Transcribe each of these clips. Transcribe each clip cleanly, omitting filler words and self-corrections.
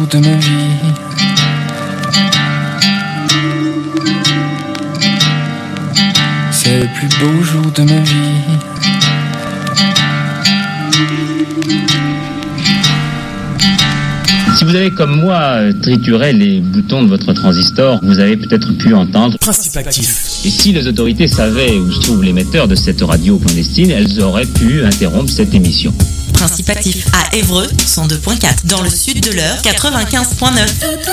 jour de ma vie. C'est le plus beau jour de ma vie. Si vous avez comme moi trituré les boutons de votre transistor, vous avez peut-être pu entendre Principe actif. Et si les autorités savaient où se trouve l'émetteur de cette radio clandestine, elles auraient pu interrompre cette émission. Principe actif à Évreux 102.4, dans le sud de l'Eure 95.9.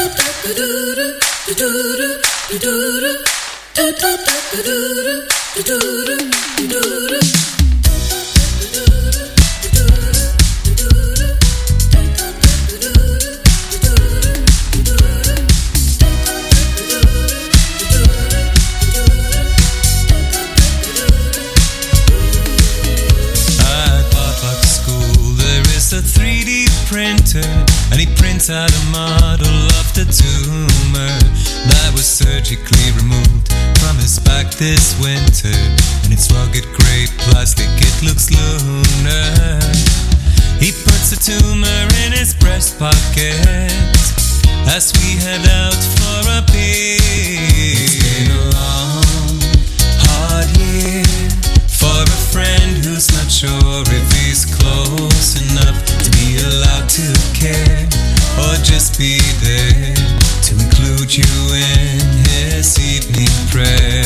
Printer, and he prints out a model of the tumor that was surgically removed from his back this winter. And its rugged grey plastic, it looks lunar. He puts the tumor in his breast pocket as we head out for a beer. It's been a long, hard year for a friend who's not sure if he's close enough to be allowed to care, or just be there to include you in his evening prayer.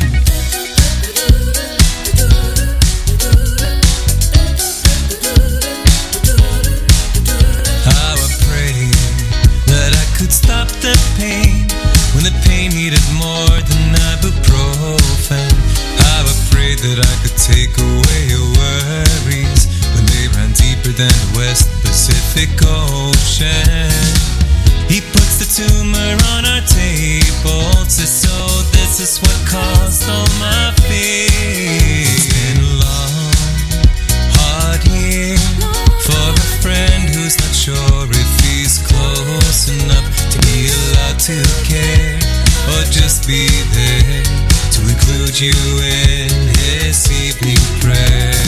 How I pray that I could stop the pain when the pain needed more than ibuprofen. How I pray that I could take away your worries when they ran deeper than the West Pacific Ocean. He puts the tumor on our table, says, so this is what caused all my fears. It's been a long, hard year for a friend who's not sure if he's close enough to be allowed to care, or just be there to include you in his evening prayer.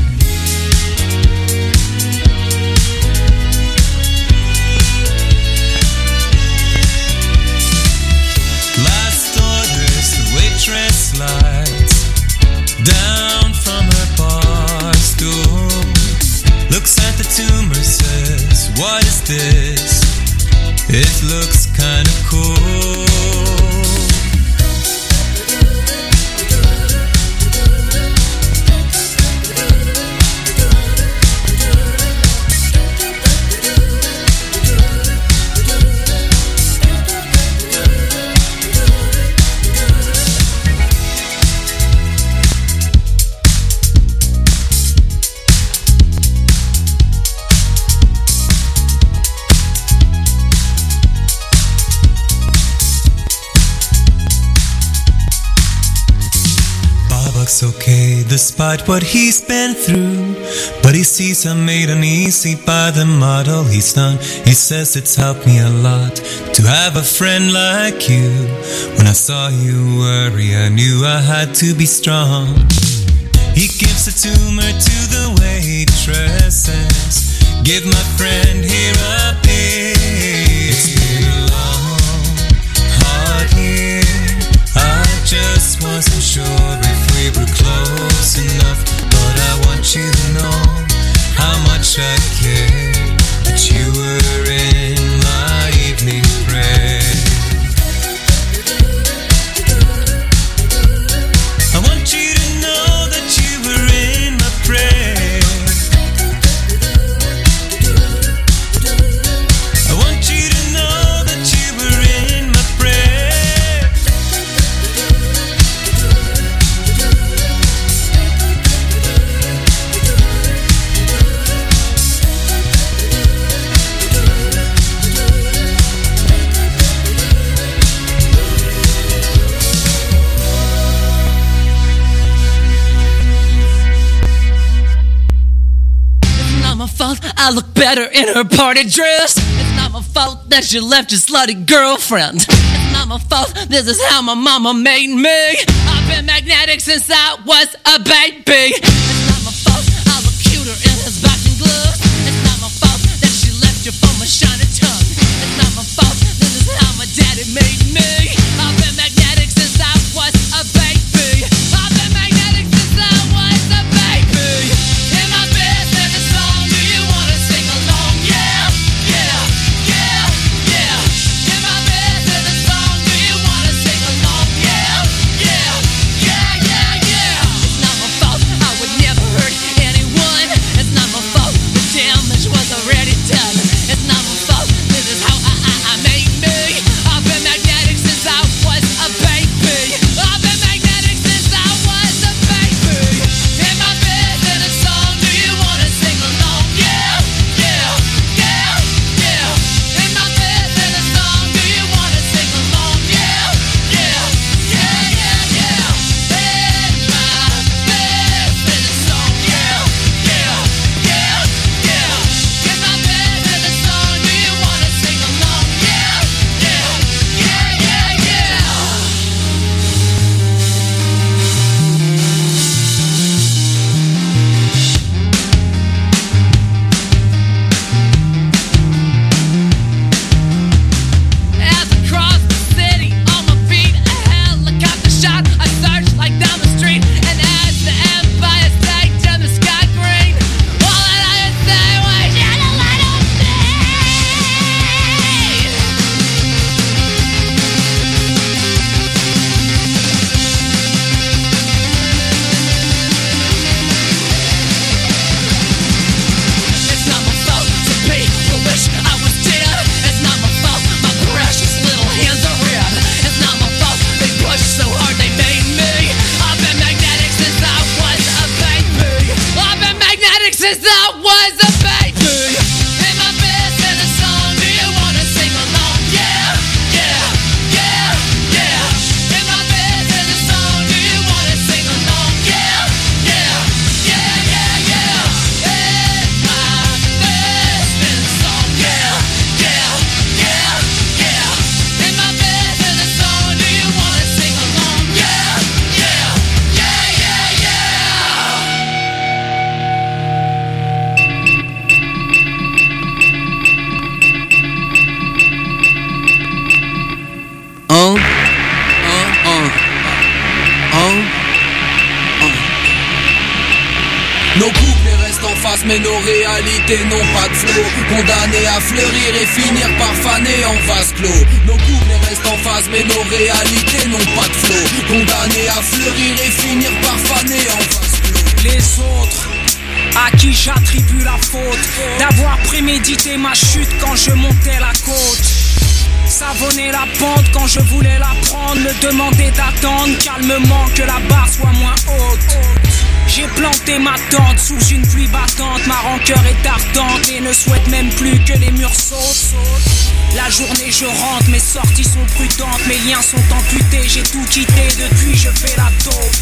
Waitress slides down from her bar stool, looks at the tumor, says, what is this? It looks kinda cool. Okay, despite what he's been through, but he sees I'm made uneasy by the model he's done. He says it's helped me a lot to have a friend like you. When I saw you worry, I knew I had to be strong. He gives a tumor to the waitresses. Give my friend here a beer. It's been a long, hard year. I just wasn't sure if we were close enough, but I want you to know how much I care that you were in my evening prayer. I want you to know that you were in my prayer. I want you to know that you were in my prayer. I look better in her party dress. It's not my fault that she left your slutty girlfriend. It's not my fault, this is how my mama made me. I've been magnetic since I was a baby. It's not my fault I look cuter in his boxing gloves. It's not my fault that she left you for my shiny tongue. since I was a baby. In my bed, there's a song. Do you wanna sing along? Yeah, yeah, yeah, yeah. In my bed, there's a song. Do you wanna sing along? Yeah, yeah, yeah, yeah, yeah. In my bed, there's a song. Yeah, yeah, yeah, yeah. In my bed, there's a song. Do you wanna sing along? Yeah, yeah, yeah, yeah, yeah. Nos couplets restent en face mais nos réalités n'ont pas de flow. Condamnés à fleurir et finir par faner en vase clos. Nos couplets restent en face mais nos réalités n'ont pas de flow. Condamnés à fleurir et finir par faner en vase clos. Les autres à qui j'attribue la faute d'avoir prémédité ma chute quand je montais la côte. Savonner la pente quand je voulais la prendre. Me demander d'attendre calmement que la barre soit moins haute. J'ai planté ma tente sous une pluie battante. Ma rancœur est ardente et ne souhaite même plus que les murs sautent. La journée je rentre, mes sorties sont prudentes. Mes liens sont amputés, j'ai tout quitté. Depuis je fais la taupe.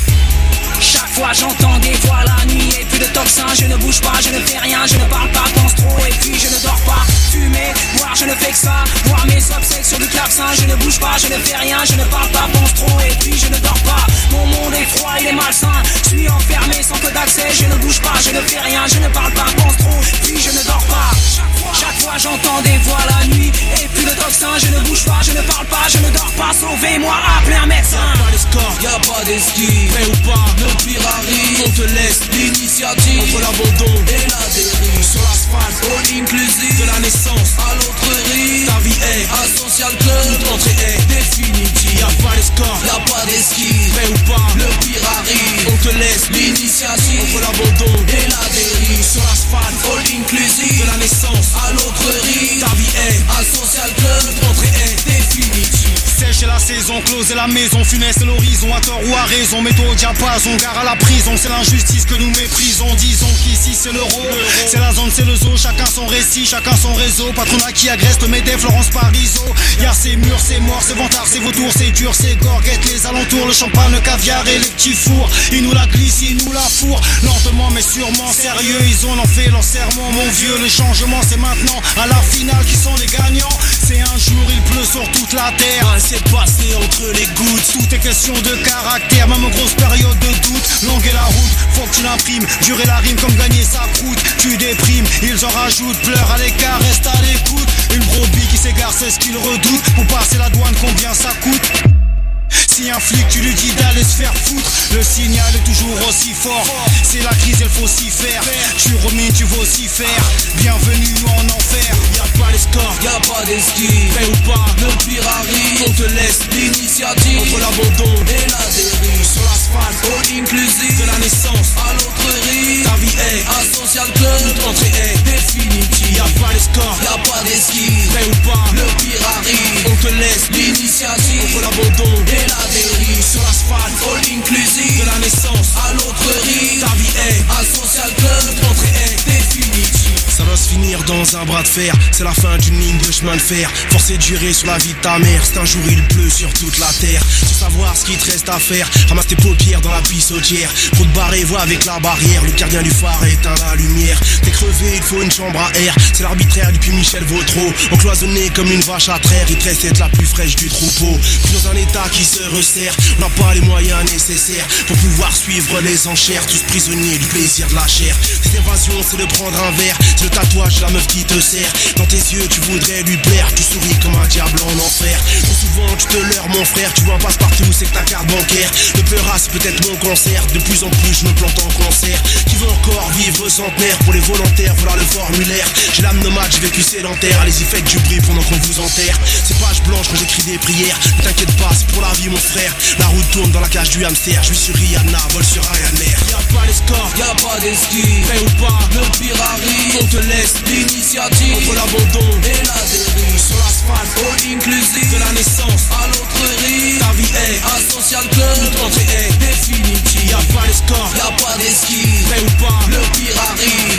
Chaque fois j'entends des voix la nuit et plus de toxins. Je ne bouge pas, je ne fais rien, je ne parle pas, pense trop et puis je ne dors pas. Fumer, boire, je ne fais que ça. Voir mes obsèques sur du clavecin. Je ne bouge pas, je ne fais rien, je ne parle pas, pense trop et puis je ne dors pas. Mon monde est froid, il est malsain. Je suis enfermé sans code d'accès. Je ne bouge pas, je ne fais rien, je ne parle pas, pense trop puis je ne dors pas. Chaque fois j'entends des voix la nuit et plus de toxins. Je ne bouge pas, je ne parle pas, je ne dors pas. Sauvez-moi, appelez un médecin. Y'a pas d'escorte, y'a pas d'esquive. Vrai ou pas, le pire arrive. On te laisse l'initiative entre l'abandon et la dérive. Sur l'asphalte, all inclusive. De la naissance à l'autre rive. Ta vie est un social club. Toute entrée est définitive. Y'a pas d'escorte, y'a pas d'esquive. Vrai ou pas, le pire arrive. On te laisse l'initiative entre l'abandon et la dérive. Sur l'asphalte, all inclusive. De la naissance à l'autre rive. Ta vie est un social club. Toute entrée est définitive. Sèche la saison, close la maison, funeste l'horizon, à tort ou à raison, métaux au diapason, gare à la prison, c'est l'injustice que nous méprisons, disons qu'ici c'est l'euro, c'est la zone, c'est le zoo, chacun son récit, chacun son réseau, patronat qui agresse le Medef, Florence Parizeau, y'a ces murs, c'est mort, c'est vantard, c'est vautour, c'est dur, c'est gorguette, les alentours, le champagne, le caviar et les petits fours, ils nous la glissent, ils nous la fourrent, lentement mais sûrement, sérieux, ils ont fait leur serment, mon vieux, le changement c'est maintenant, à la finale qui sont les gagnants, c'est un jour, il pleut sur toute la terre. C'est passé entre les gouttes. Tout est question de caractère, même en grosse période de doute. Longue est la route, faut que tu l'imprimes. Durer la rime comme gagner sa croûte. Tu déprimes, ils en rajoutent. Pleure à l'écart, reste à l'écoute. Une brebis qui s'égare, c'est ce qu'il redoute. Pour passer la douane, combien ça coûte? Si un flic tu lui dis d'aller se faire foutre, le signal est toujours aussi fort. C'est la crise, il faut s'y faire. Tu remines, tu vas aussi faire. Bienvenue en enfer. Y'a pas d'escorte, y'a pas d'esquive. Vrai ou pas, le pire arrive. On te laisse l'initiative entre l'abandon et la dérive. Sur l'asphalte, all inclusive. De la naissance à l'autre rive. Ta vie est un social club. Toute entrée est définitive. Y'a pas d'escorte, y'a pas d'esquive. Vrai ou pas, le pire arrive. On te laisse l'initiative entre l'abandon et la dérive. Sur l'asphalte, all inclusive. De la naissance à l'autre rive. Ta vie est un social club. Toute entrée est définitive. Ça va se finir dans un bras de fer. C'est la fin d'une ligne de chemin de fer. Forcé de durer sur la vie de ta mère. C'est un jour il pleut sur toute la terre. Sans savoir ce qu'il te reste à faire. Ramasse tes paupières dans la pissotière. Trop de barrés, vois avec la barrière. Le gardien du phare éteint la lumière. T'es crevé, il faut une chambre à air. C'est l'arbitraire depuis Michel Vautreau. Encloisonné comme une vache à traire. Il te reste être la plus fraîche du troupeau. Puis dans un état qui se resserre. On n'a pas les moyens nécessaires pour pouvoir suivre les enchères. Tous prisonniers du plaisir de la chair. Cette évasion c'est de prendre un verre. C'est le tatouage, la meuf qui te sert. Dans tes yeux tu voudrais lui plaire. Tu souris comme un diable en enfer. Trop souvent tu te leurres mon frère. Tu vois un passe-partout, c'est que ta carte bancaire. Ne pleura, c'est peut-être mon concert. De plus en plus je me plante en concert. Qui veut encore vivre centenaire? Pour les volontaires, voilà le formulaire. J'ai l'âme nomade, j'ai vécu sédentaire. Allez-y faites du bruit pendant qu'on vous enterre. C'est page blanche quand j'écris des prières. Ne t'inquiète pas, c'est pour la vie mon frère. La route tourne dans la cage du hamster. Je suis sur Rihanna, vol sur Ryanair. Y'a pas d'escorte, y'a pas d'esquive. Vrai ou pas, le pire arrive. On te laisse l'initiative entre l'abandon et la dérive. Sur l'asphalte, all inclusive. De la naissance à l'autre rive. Ta vie est un social club. Toute entrée est définitive. Y'a pas d'escorte, y'a pas d'esquive. Vrai ou pas, le pire arrive.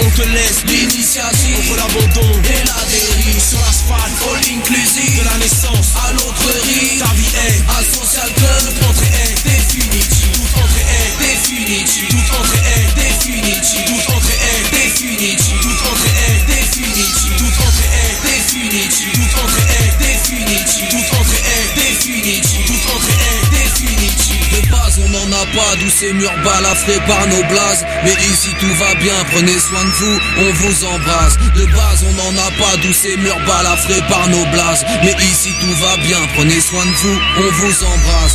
a pas d'où ces murs balafrés par nos blazes. Mais ici tout va bien, prenez soin de vous, on vous embrasse. De base on n'en a pas d'où ces murs balafrés par nos blazes. Mais ici tout va bien, prenez soin de vous, on vous embrasse.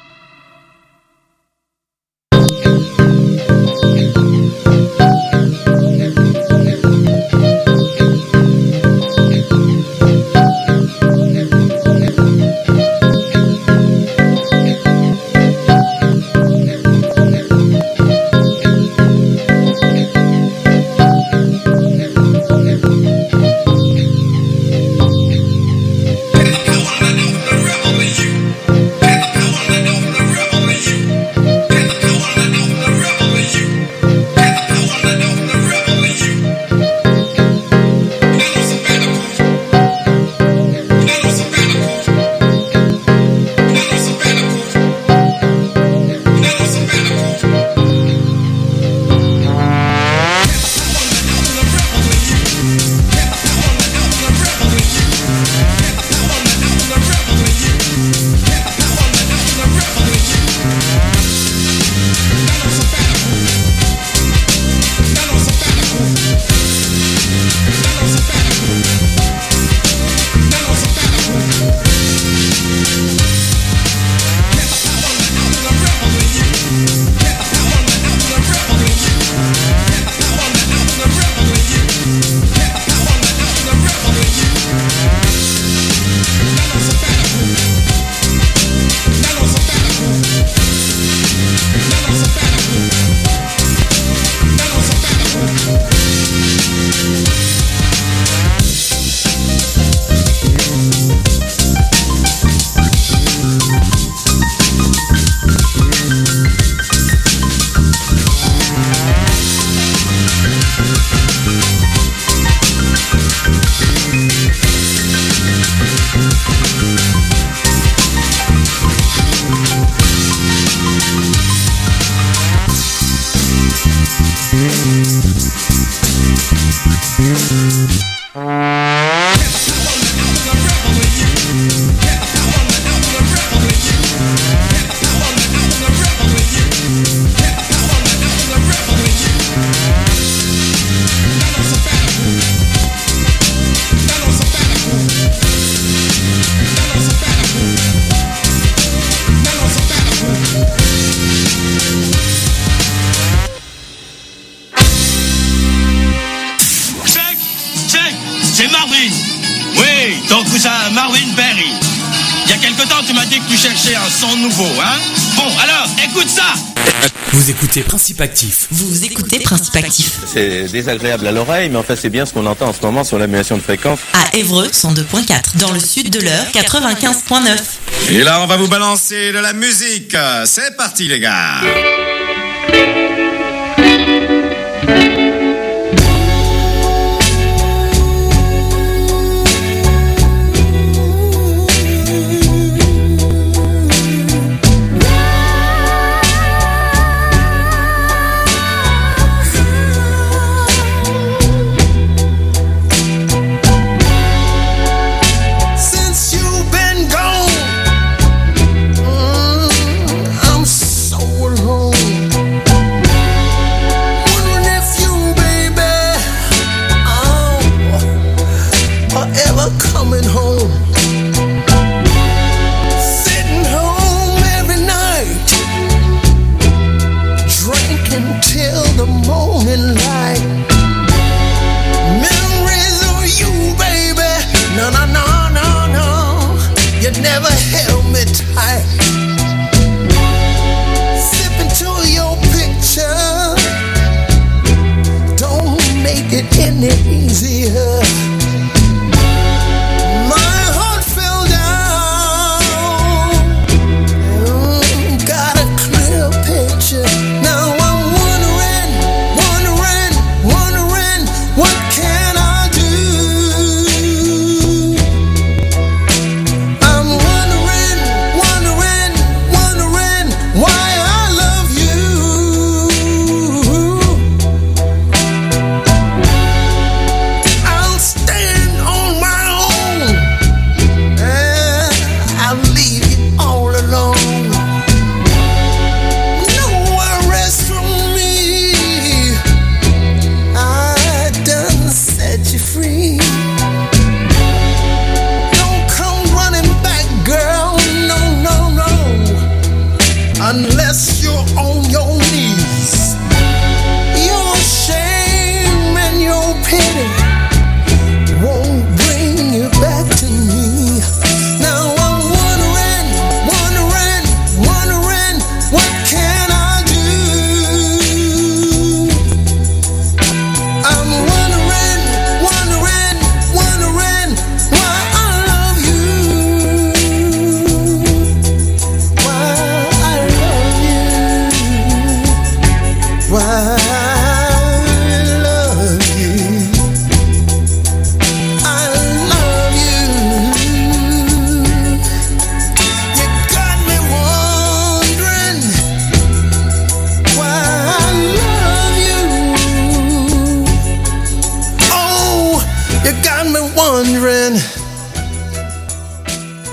Vous écoutez Principe Actif. Vous écoutez Principe Actif. C'est désagréable à l'oreille, mais en fait c'est bien ce qu'on entend en ce moment sur l'annulation de fréquence. À Évreux, 102.4. Dans le sud de l'Eure, 95.9. Et là on va vous balancer de la musique. C'est parti les gars.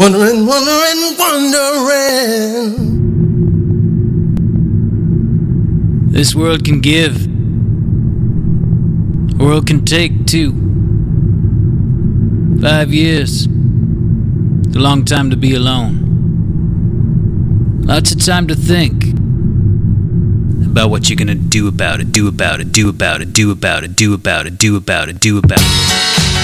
Wondering, wondering, wondering. This world can give. The world can take too. 5 years. It's a long time to be alone. Lots of time to think about what you're gonna do about it, do about it, do about it, do about it, do about it, do about it, do about it.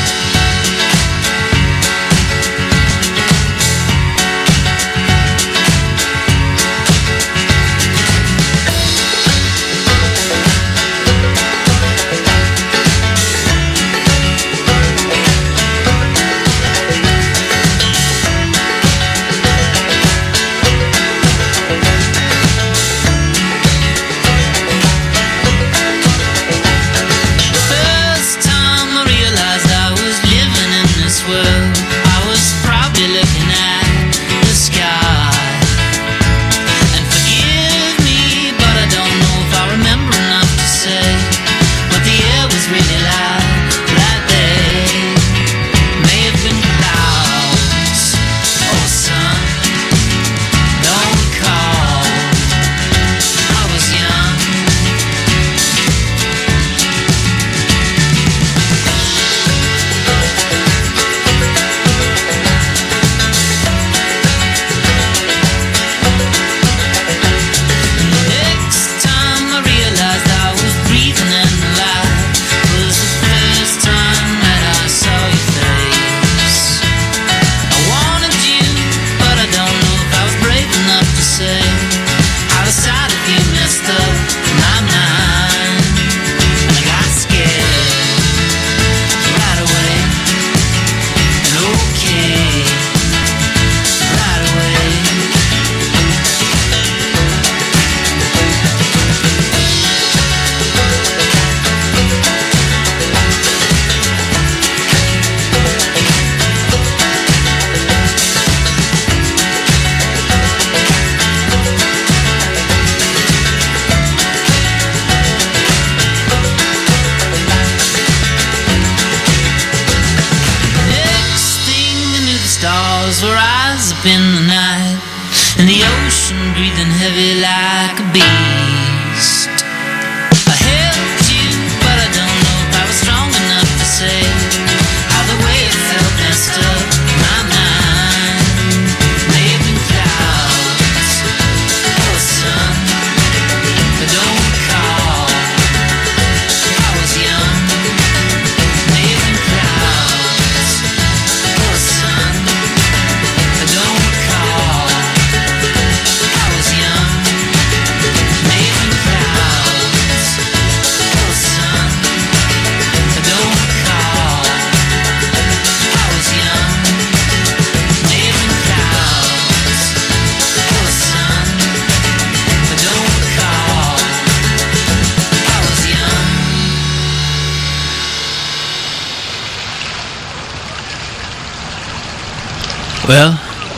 Well,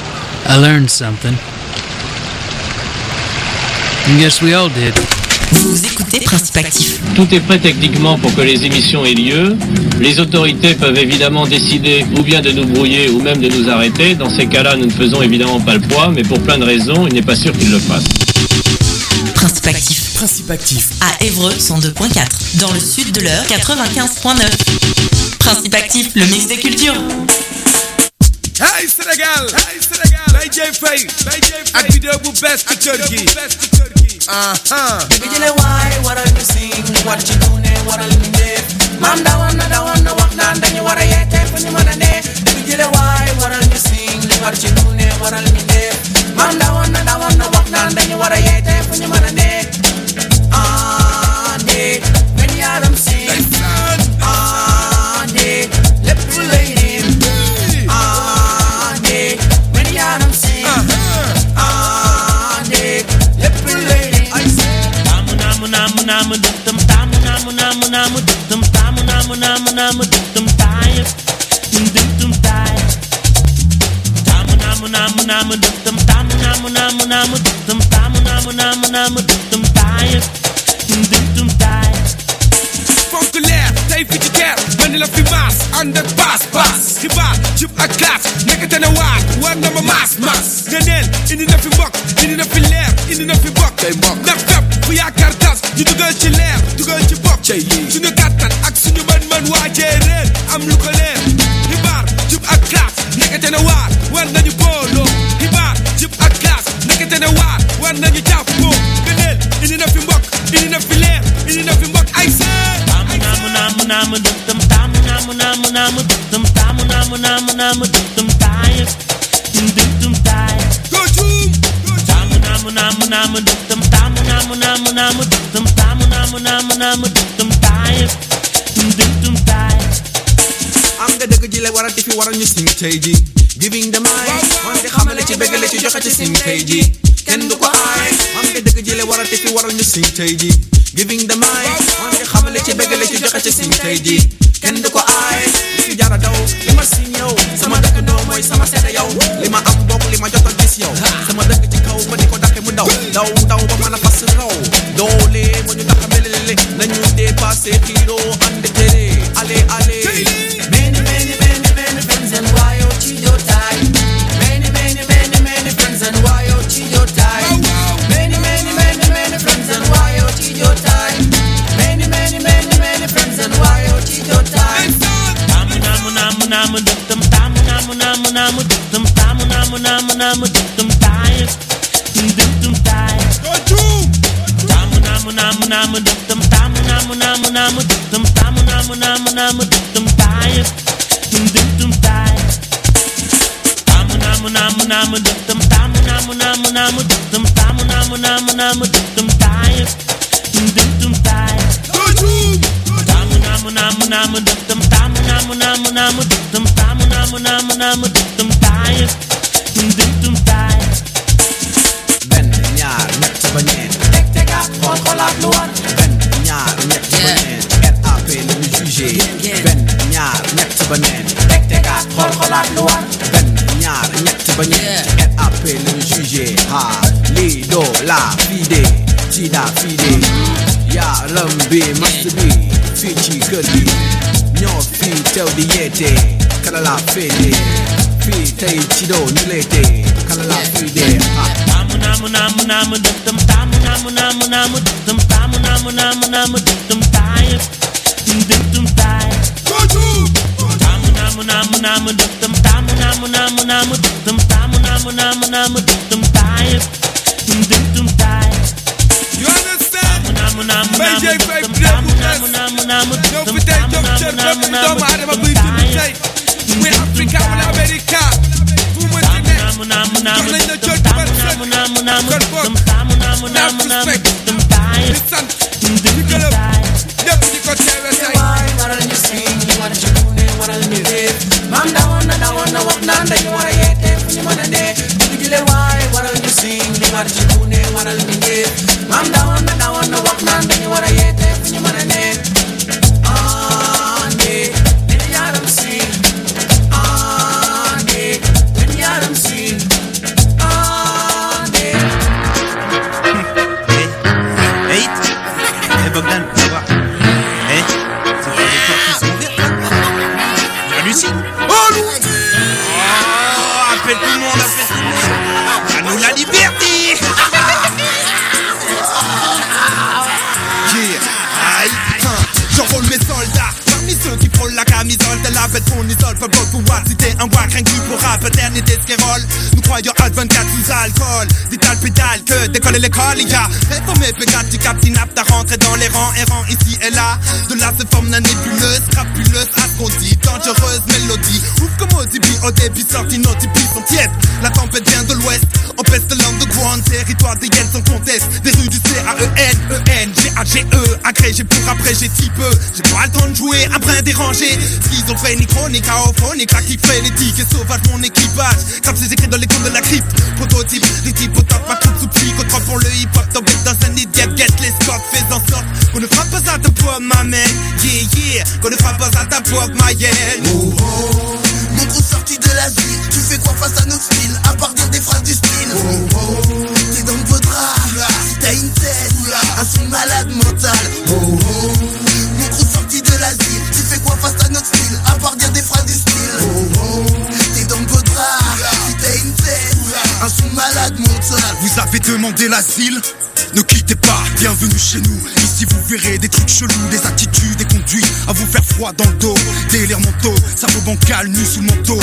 I learned something. I guess we all did. Vous écoutez Principe Actif. Tout est prêt techniquement pour que les émissions aient lieu. Les autorités peuvent évidemment décider ou bien de nous brouiller ou même de nous arrêter. Dans ces cas-là, nous ne faisons évidemment pas le poids, mais pour plein de raisons, il n'est pas sûr qu'ils le fassent. Principe Actif. Principe Actif. À Évreux, 102.4. Dans le sud de l'Eure, 95.9. Principe Actif, le mix des cultures. Hey Sénégal, lay jey fay ak vidéo bu best ci kër gi Baby jële waay waral ñu sing war ci dune waral ñu def maam dawoon na wax naan dañu war a yeete fu ñu mën a ne baby jële waay waral ñu sing war ci dune waral ñu def maam dawoon na wax naan dañu war a yeete fu ñu mën a ne ne ben yaram sing ne lépp lay namu dum tamu namu dum tamu dum taye dum taye tamu namu dum tamu dum taye dum taye fonk leer tey fi ci teer mën la fi maas ànd ak pass xibaar jub ak classe nekkate na war na ma mas neneen indi na fi mbokk indi na fi leer indi na fi bokk ndax fépp fu yaakaar tas ñu dugal ci leer dugal ci bokk suñu kàttan ak suñu mën-mën waajee réer am lu ko leer xibaar jub ak classe nekkate na war nañu booloo xibaar jub ak classe nekkate na war nañu jàppoo neneen indi na fi mbokk indi na fi leer indi na fi mbokk ay seen namu dum tamu namu dum tamu namu dum taye dum taye go jum tamu namu dum tamu namu dum tamu namu dum taye dum taye am nga dëgg ji la waral di fi waral ñu sing tey ji giving the mind man di xamale ci bëggale ci joxe ci sing tey ji kenn du ko aay am nga dëgg ji la waral di fi waral ñu sing tey ji giving the mind man di xamale ci bëggale ci joxe ci sing tey ji kenn du ko aay li fi jara daw li ma si ñëw sama dëkk noo mooy sama seede yow li ma am bokk li ma jot a gis yow sama dëkk ci kaw ma di ko daqe mu daw ba mën a fas raw doole mu ñu tax a melele nañu dépassé xiiro ande tere allez many friends and why you cheat your time many friends and why you cheat your time many friends and why you cheat your time many friends and why you cheat your time namu dum tamu namu dum tamu namu dum taye dum taye tamu namu dum tamu namu dum tamu namu dum taye dum taye tamu namu dum tamu namu dum tamu namu dum taye dum taye tamu namu dum tamu namu dum tamu namu dum taye dum taye ben ñaar ñett ba ñeent tek xool xolaat lu war ben ñaar ñett ba ñeent RAP la ñu jugé ben ñaar ñett ba ñeent tek xool xolaat lu war ben ñaar ñett ba ñeent RAP la ñu jugé ha li do la fide ci da fide ya rambi must be fii ci kër gi ñoo fii teew di yeete kala la fede fii tey ci doo ñu leete kala la fide tamu namu dum tamu namu dum tamu namu dum taye dum taye tamu namu dum tamu namu dum tamu namu dum taye dum taye you understand BJ Faye namu dum tamu namu Africa wala America fu ma ci ne jox nañ la jot ba sëkk kon boog naa respect di sant di gërëm ñëpp di ko teewe say waral ñu sing waral ñu ne waral ñu def maam dawoon na wax naan dañu war a yeete fu ñu mën a ne di jële waay waral ñu sing waral ñu ne waral ñu def maam dawoon na wax naan dañu war a yeete fu ñu mën a ne Bogdan, ça va? Ça fait des portes qui sont ouvertes. La Lucie. Oh, Lucie! Oh, appelle tout le monde. À nous la liberté! J'enrôle mes soldats. Parmi ceux qui frôlent la camisole de la bête qu'on isole, pas beaucoup voir si t'es un wack, rien que pour rap, paternité scérole. Nous croyons à 24 sous alcool, d'étal pédale que d'école et l'école, les gars. Réformé, pédale, tu captes, inapte à rentrer dans les rangs, errant ici et là. De là se forme la nébuleuse, crapuleuse, à ce qu'on dit, dangereuse mélodie. Ouf comme Ozzy, au début sorti, nos types sont tièdes. La tempête vient de l'ouest, on pèse de l'underground, territoire des hyènes sans conteste. Des rues du CAEN, G-A-G-E, agrégé pour après j'ai si peu. J'ai pas le temps de jouer, un brin dérangé. Schizophrénie chronique, aophonique, là qui fait l'éthique et sauvage mon équipage. Comme c'est écrit dans les contes de la crypte. Prototype, des types au top, ma troupe sous psychotrope pour le hip-hop. Tombé dans un idiot, get les scores, fais en sorte qu'on ne frappe pas à ta poids, ma man. Yeah, yeah, qu'on ne frappe pas à ta poids, ma yen. Oh, oh, mon gros sorti de l'asile. Tu fais quoi face à nos styles, à part dire des phrases du style. Oh, oh, t'es dans le beau drap, si t'as une tête, un son malade mental. Oh, oh, mon gros sorti de l'asile. Tu fais quoi face à notre style, à part dire des phrases du style. vous avez demandé l'asile? Ne quittez pas, bienvenue chez nous. Ici vous verrez des trucs chelous, des attitudes, des conduites à vous faire froid dans le dos. Délire mentaux, cerveau bancal, nu sous le manteau.